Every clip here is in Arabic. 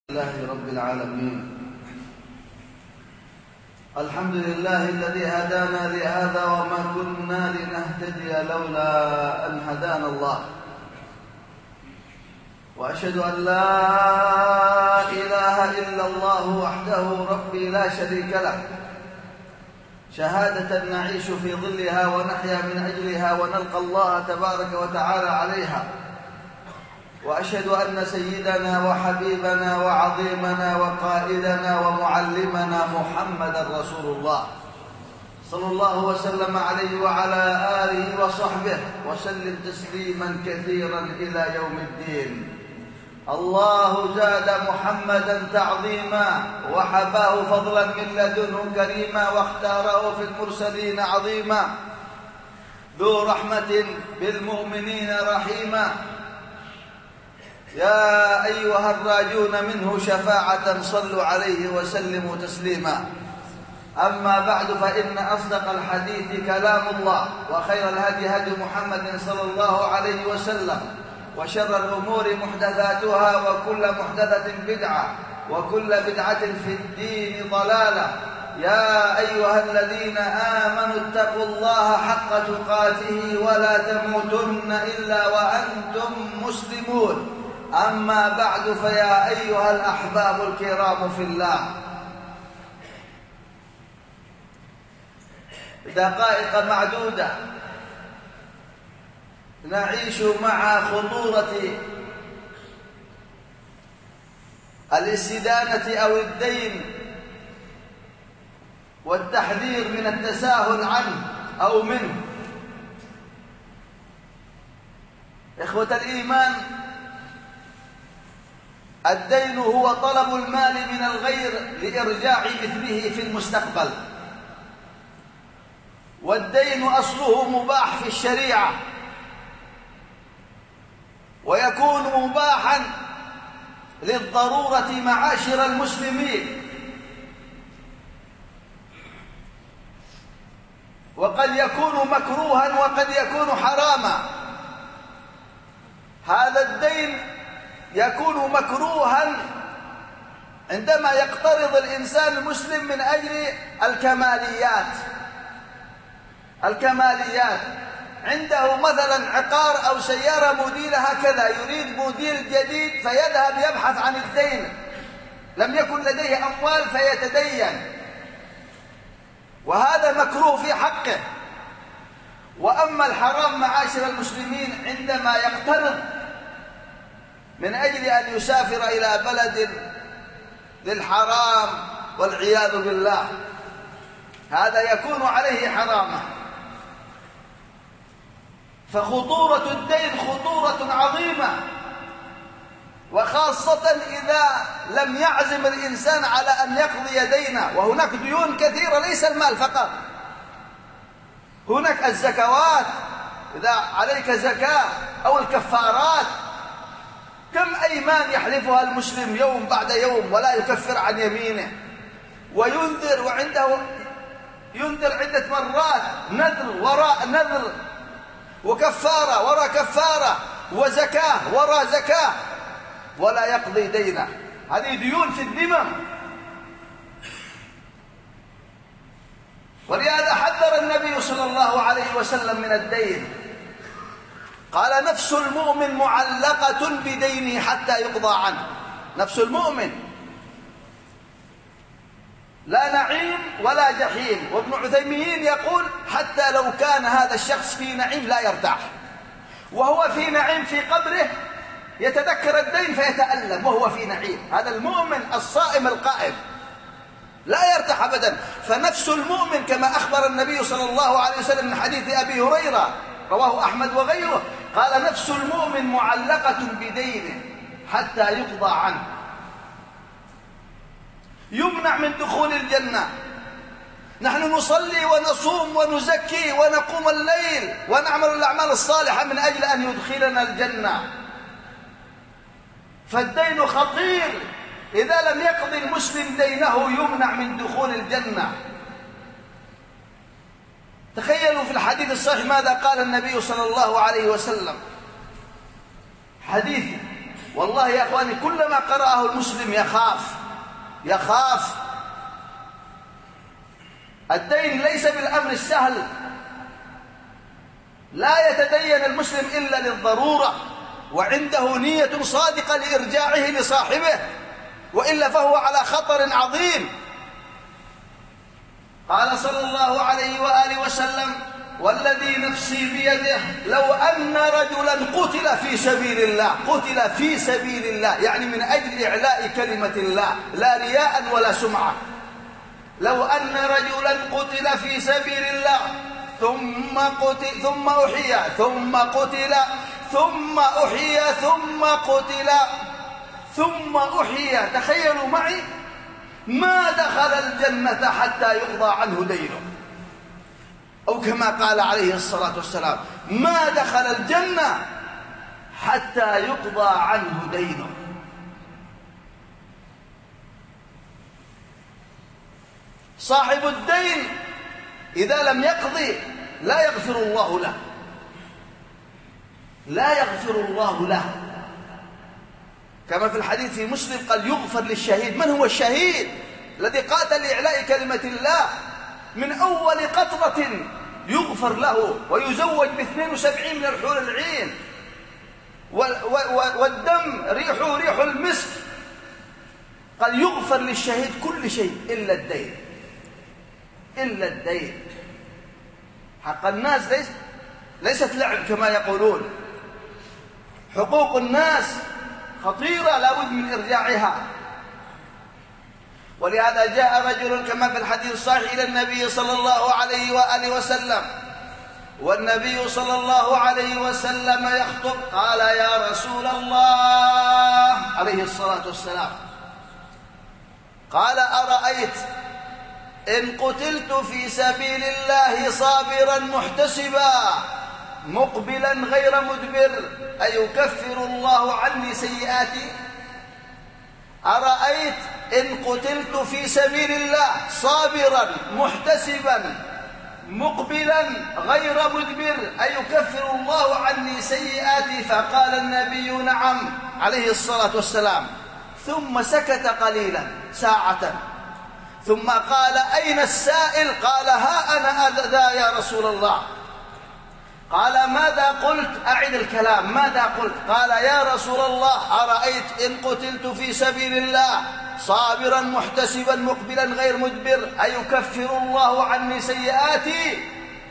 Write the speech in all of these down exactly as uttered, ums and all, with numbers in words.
لله رب العالمين. الحمد لله الذي هدانا لهذا وما كنا لنهتدي لولا أن هدانا الله، وأشهد أن لا إله إلا الله وحده ربي لا شريك له، شهادة نعيش في ظلها ونحيا من أجلها ونلقى الله تبارك وتعالى عليها. وأشهد أن سيدنا وحبيبنا وعظيمنا وقائدنا ومعلمنا محمدا رسول الله صلى الله وسلم عليه وعلى آله وصحبه وسلم تسليما كثيرا إلى يوم الدين. الله زاد محمدا تعظيما وحباه فضلا من لدنه كريما، واختاره في المرسلين عظيما، ذو رحمة بالمؤمنين رحيما. يا أيها الراجون منه شفاعة صلوا عليه وسلموا تسليما. أما بعد، فإن أصدق الحديث كلام الله، وخير الهدي هدي محمد صلى الله عليه وسلم، وشر الأمور محدثاتها، وكل محدثة بدعة، وكل بدعة في الدين ضلالة. يا أيها الذين آمنوا اتقوا الله حق تقاته ولا تموتن إلا وأنتم مسلمون. أما بعد، فيا أيها الأحباب الكرام في الله، دقائق معدودة نعيش مع خطورة الاستدانة أو الدين، والتحذير من التساهل عنه أو منه. إخوة الإيمان، الدين هو طلب المال من الغير لإرجاع مثله في المستقبل، والدين أصله مباح في الشريعة، ويكون مباحا للضرورة معاشر المسلمين، وقد يكون مكروها وقد يكون حراما. هذا الدين يكون مكروها عندما يقترض الإنسان المسلم من أجل الكماليات الكماليات عنده مثلا عقار أو سيارة موديلها كذا، يريد موديل جديد فيذهب يبحث عن الدين، لم يكن لديه أموال فيتدين، وهذا مكروه في حقه. وأما الحرام معاشر المسلمين، عندما يقترض من أجل أن يسافر إلى بلد للحرام والعياذ بالله، هذا يكون عليه حراما. فخطورة الدين خطورة عظيمة، وخاصة إذا لم يعزم الإنسان على أن يقضي دينه. وهناك ديون كثيرة، ليس المال فقط، هناك الزكوات إذا عليك زكاة، أو الكفارات. كم أيمان يحلفها المسلم يوم بعد يوم ولا يكفر عن يمينه، وينذر، وعنده ينذر عدة مرات، نذر وراء نذر، وكفارة وراء كفارة، وزكاة وراء زكاة، ولا يقضي دينه. هذه ديون في الذمم. ولهذا حذر النبي صلى الله عليه وسلم من الدين، قال: نفس المؤمن معلقة بدينه حتى يقضى عنه. نفس المؤمن لا نعيم ولا جحيم. وابن عثيمين يقول: حتى لو كان هذا الشخص في نعيم لا يرتاح، وهو في نعيم في قبره يتذكر الدين فيتألم وهو في نعيم. هذا المؤمن الصائم القائم لا يرتاح أبدا. فنفس المؤمن كما أخبر النبي صلى الله عليه وسلم من حديث أبي هريرة رواه أحمد وغيره، قال: نفس المؤمن معلقة بدينه حتى يقضى عنه. يمنع من دخول الجنة. نحن نصلي ونصوم ونزكي ونقوم الليل ونعمل الأعمال الصالحة من أجل أن يدخلنا الجنة. فالدين خطير، إذا لم يقضي المسلم دينه يمنع من دخول الجنة. تخيلوا في الحديث الصحيح ماذا قال النبي صلى الله عليه وسلم، حديث والله يا أخواني كلما قرأه المسلم يخاف يخاف. الدين ليس بالأمر السهل، لا يتدين المسلم إلا للضرورة وعنده نية صادقة لإرجاعه لصاحبه، وإلا فهو على خطر عظيم. قال صلى الله عليه وآله وسلم: والذي نفسي بيده لو أن رجلا قتل في سبيل الله، قتل في سبيل الله يعني من أجل إعلاء كلمة الله لا رياء ولا سمعة، لو أن رجلا قتل في سبيل الله ثم قتل ثم أحيي ثم قتل ثم أحيي ثم قتل ثم أحيي، تخيلوا معي، ما دخل الجنة حتى يقضى عنه دينه، أو كما قال عليه الصلاة والسلام: ما دخل الجنة حتى يقضى عنه دينه. صاحب الدين إذا لم يقضي لا يغفر الله له، لا يغفر الله له، كما في الحديث في مسلم قال: يغفر للشهيد. من هو الشهيد؟ الذي قاتل لإعلاء كلمة الله، من أول قطرة يغفر له ويزوج باثنين وسبعين من الحور العين، والدم ريحه ريح المسك. قال: يغفر للشهيد كل شيء إلا الدين، إلا الدين. حق الناس ليس ليست لعب كما يقولون، حقوق الناس خطيرة لا بد من إرجاعها. ولهذا جاء رجل كما في الحديث الصحيح إلى النبي صلى الله عليه وآله وسلم، والنبي صلى الله عليه وسلم يخطب، قال: يا رسول الله عليه الصلاة والسلام، قال: أرأيت إن قتلت في سبيل الله صابرا محتسبا مقبلا غير مدبر أيكفر الله عني سيئاتي؟ أرأيت إن قتلت في سبيل الله صابرا محتسبا مقبلا غير مدبر أيكفر الله عني سيئاتي؟ فقال النبي: نعم عليه الصلاة والسلام. ثم سكت قليلا ساعة، ثم قال: أين السائل؟ قال: ها أنا ذا يا رسول الله. قال: ماذا قلت؟ أعد الكلام، ماذا قلت؟ قال: يا رسول الله، أرأيت إن قتلت في سبيل الله صابرا محتسبا مقبلا غير مدبر أيكفر الله عني سيئاتي؟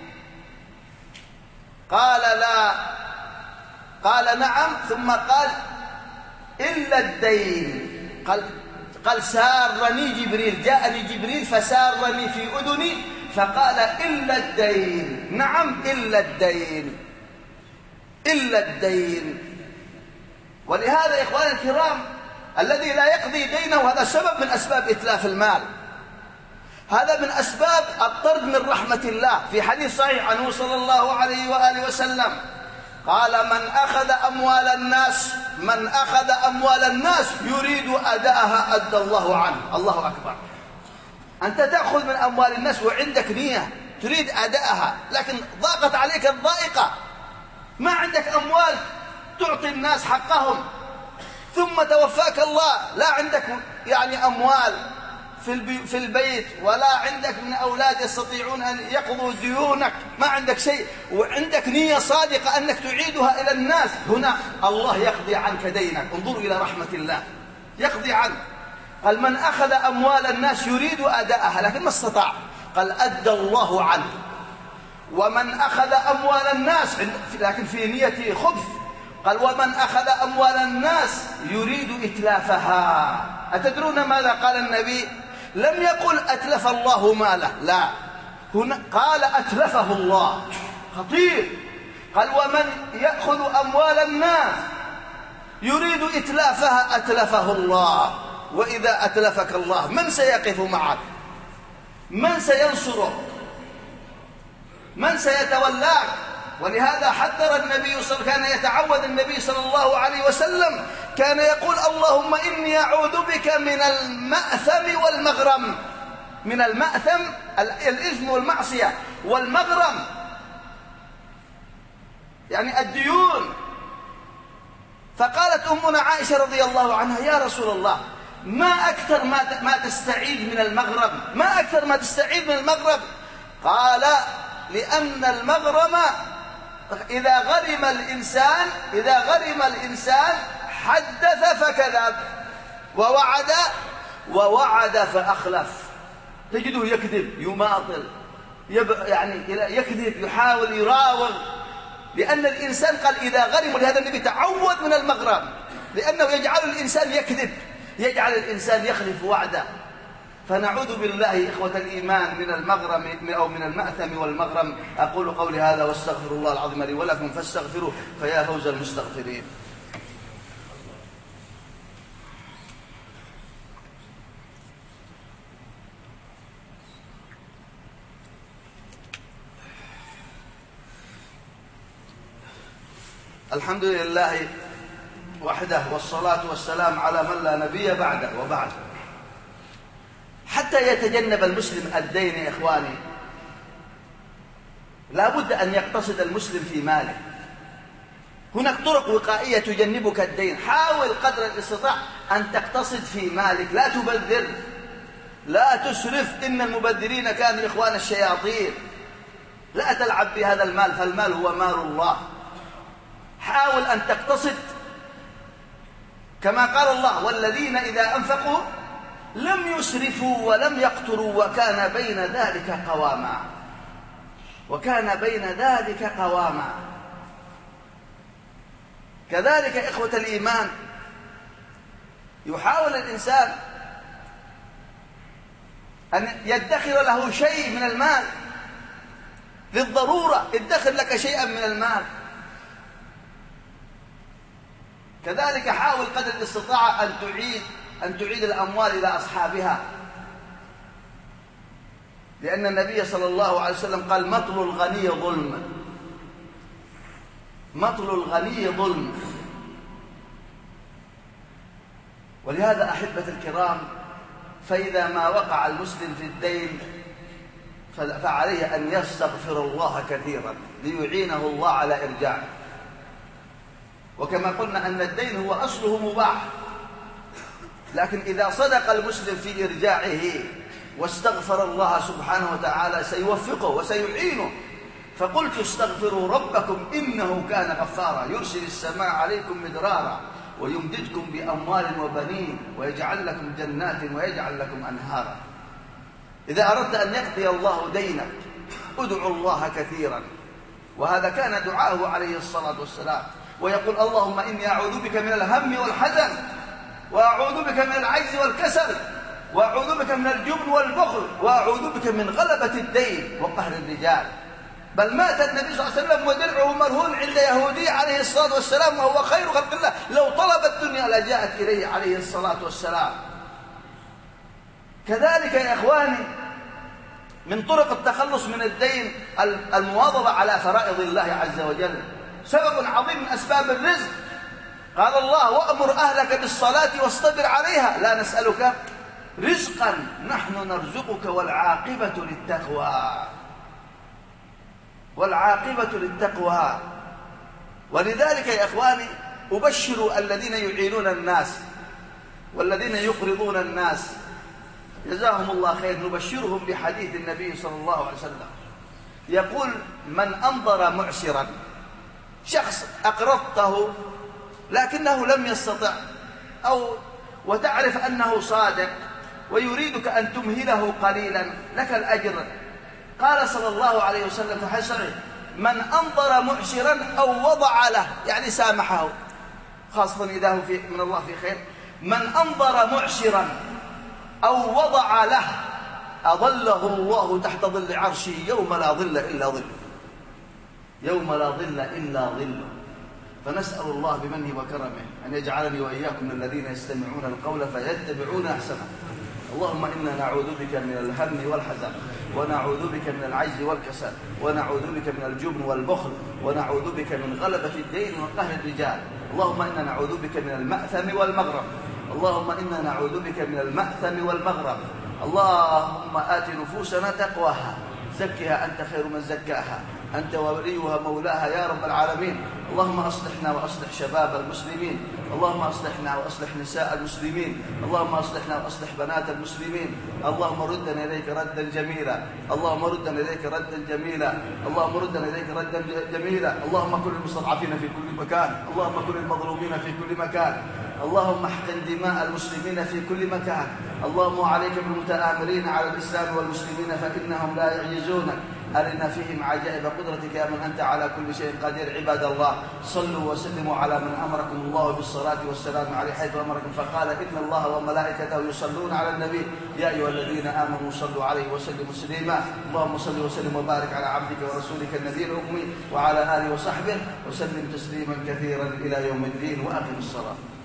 قال: لا. قال: نعم. ثم قال: إلا الدين. قال قال سارني جبريل، جاءني جبريل فسارني في أذني فقال: إلا الدين. نعم، إلا الدين، إلا الدين. ولهذا يا إخواني الكرام، الذي لا يقضي دينه هذا سبب من أسباب إتلاف المال، هذا من أسباب الطرد من رحمة الله. في حديث صحيح عنه صلى الله عليه وآله وسلم قال: من أخذ أموال الناس من أخذ أموال الناس يريد أداءها أدى الله عنه. الله أكبر. أنت تأخذ من أموال الناس وعندك نية تريد أداءها، لكن ضاقت عليك الضائقة، ما عندك أموال تعطي الناس حقهم، ثم توفاك الله، لا عندك يعني أموال في في البيت، ولا عندك من أولاد يستطيعون أن يقضوا ديونك، ما عندك شيء، وعندك نية صادقة أنك تعيدها إلى الناس، هنا الله يقضي عنك دينك. انظروا إلى رحمة الله، يقضي عنك. قال: من أخذ أموال الناس يريد أداءها لكن ما استطاع، قال: أدى الله عنه. ومن أخذ أموال الناس لكن في نية خبث، قال: ومن أخذ أموال الناس يريد إتلافها. أتدرون ماذا قال النبي؟ لم يقل أتلف الله ماله، لا، هنا قال أتلفه الله. خطير. قال: ومن يأخذ أموال الناس يريد إتلافها أتلفه الله. وإذا أتلفك الله من سيقف معك؟ من سينصرك؟ من سيتولاك؟ ولهذا حذر النبي صلى الله عليه وسلم، كان يتعوذ النبي صلى الله عليه وسلم، كان يقول: اللهم إني أعوذ بك من المأثم والمغرم. من المأثم الإثم والمعصية، والمغرم يعني الديون. فقالت أمنا عائشة رضي الله عنها: يا رسول الله، ما أكثر ما ما تستعيذ من المغرم، ما أكثر ما تستعيذ من المغرم؟ قال: لأن المغرم إذا غرم الإنسان إذا غرم الإنسان حدث فكذب، ووعد ووعد فأخلف. تجده يكذب، يماطل، يعني يكذب، يحاول يراوغ، لأن الإنسان قال إذا غرم. لهذا النبي تعوذ من المغرم، لأنه يجعل الإنسان يكذب، يجعل الإنسان يخلف وعده. فنعوذ بالله إخوة الإيمان من المغرم أو من المأثم والمغرم. أقول قولي هذا واستغفر الله العظيم لي ولكم فاستغفروه فيا فوز المستغفرين. الحمد لله وحده، والصلاة والسلام على من لا نبي بعده. وبعد، حتى يتجنب المسلم الدين يا إخواني، لا بد أن يقتصد المسلم في ماله. هناك طرق وقائية تجنبك الدين. حاول قدر الاستطاع أن تقتصد في مالك، لا تبذر، لا تسرف. إن المبذرين كانوا إخوان الشياطين. لا تلعب بهذا المال، فالمال هو مال الله. حاول أن تقتصد كما قال الله: والذين إذا أنفقوا لم يسرفوا ولم يقتروا وكان بين ذلك قواما. وكان بين ذلك قواما. كذلك إخوة الإيمان، يحاول الإنسان أن يدخر له شيء من المال للضرورة. ادخر لك شيئا من المال. كذلك حاول قدر الاستطاعة أن تعيد أن تعيد الأموال إلى أصحابها، لأن النبي صلى الله عليه وسلم قال: مطل الغني ظلم، مطل الغني ظلم. ولهذا أحبة الكرام، فإذا ما وقع المسلم في الدين فعليه أن يستغفر الله كثيرا ليعينه الله على إرجاعه. وكما قلنا أن الدين هو أصله مباح، لكن إذا صدق المسلم في إرجاعه واستغفر الله سبحانه وتعالى سيوفقه وسيعينه. فقلت: استغفروا ربكم إنه كان غفارا يرسل السماء عليكم مدرارا ويمددكم بأموال وبنين ويجعل لكم جنات ويجعل لكم أنهارا. إذا أردت أن يقضي الله دينك ادعوا الله كثيرا. وهذا كان دعاءه عليه الصلاة والسلام. ويقول: اللهم إني أعوذ بك من الهم والحزن، وأعوذ بك من العجز والكسل، وأعوذ بك من الجبن والبخل، وأعوذ بك من غلبة الدين وقهر الرجال. بل مات النبي صلى الله عليه وسلم ودرعه مرهون عند يهودي عليه الصلاة والسلام وهو خير خلق الله، لو طلب الدنيا لجاءت إليه عليه الصلاة والسلام. كذلك يا إخواني، من طرق التخلص من الدين المواظبة على فرائض الله عز وجل، سبب عظيم من أسباب الرزق. قال الله: وأمر أهلك بالصلاة واصطبر عليها لا نسألك رزقا نحن نرزقك والعاقبة للتقوى. والعاقبة للتقوى. ولذلك يا إخواني، أبشر الذين يعينون الناس والذين يقرضون الناس جزاهم الله خير، نبشرهم بحديث النبي صلى الله عليه وسلم يقول: من أنظر معسرا، شخص أقرضته لكنه لم يستطع، أو وتعرف أنه صادق ويريدك أن تمهله قليلا لك الأجر. قال صلى الله عليه وسلم في حسنه: من أنظر معسرا أو وضع له، يعني سامحه، خاصة إذا هو في من الله في خير. من أنظر معسرا أو وضع له أظله الله تحت ظل عرشه يوم لا ظل إلا ظله، يوم لا ظل إلا ظله. فنسأل الله بمنه وكرمه أن يجعلني وإياكم من الذين يستمعون القول فيتبعون أحسنه. اللهم إنا نعوذ بك من الهم والحزن، ونعوذ بك من العجز والكسل، ونعوذ بك من الجبن والبخل، ونعوذ بك من غلبة الدين وقهر الرجال. اللهم إنا نعوذ بك من المأثم والمغرم. اللهم إنا نعوذ بك من المأثم والمغرم. اللهم آت نفوسنا تقواها زكها أنت خير من زكاها، أنت وليها مولاها يا رب العالمين. اللهم أصلحنا وأصلح شباب المسلمين، اللهم أصلحنا وأصلح نساء المسلمين، اللهم أصلحنا وأصلح بنات المسلمين. اللهم ردنا إليك ردا جميلا، اللهم ردنا إليك ردا جميلا، اللهم ردنا إليك ردا جميلا. اللهم كن المستضعفين في كل مكان، اللهم كن المظلومين في كل مكان، اللهم احقن دماء المسلمين في كل مكان. اللهم عليك بالمتآمرين على الإسلام والمسلمين فإنهم لا يعجزونك، أرنا فيهم عجائب قدرتك يا من أنت على كل شيء قدير. عباد الله، صلوا وسلموا على من أمركم الله بالصلاة والسلام عليه حيث أمركم، فقال إن الله وملائكته يصلون على النبي يا أيها الذين آمنوا صلوا عليه وسلموا تسليما. اللهم صل وسلم وبارك على عبدك ورسولك النبي الأمي وعلى آله وصحبه وسلم تسليما كثيرا إلى يوم الدين. وأقم الصلاة.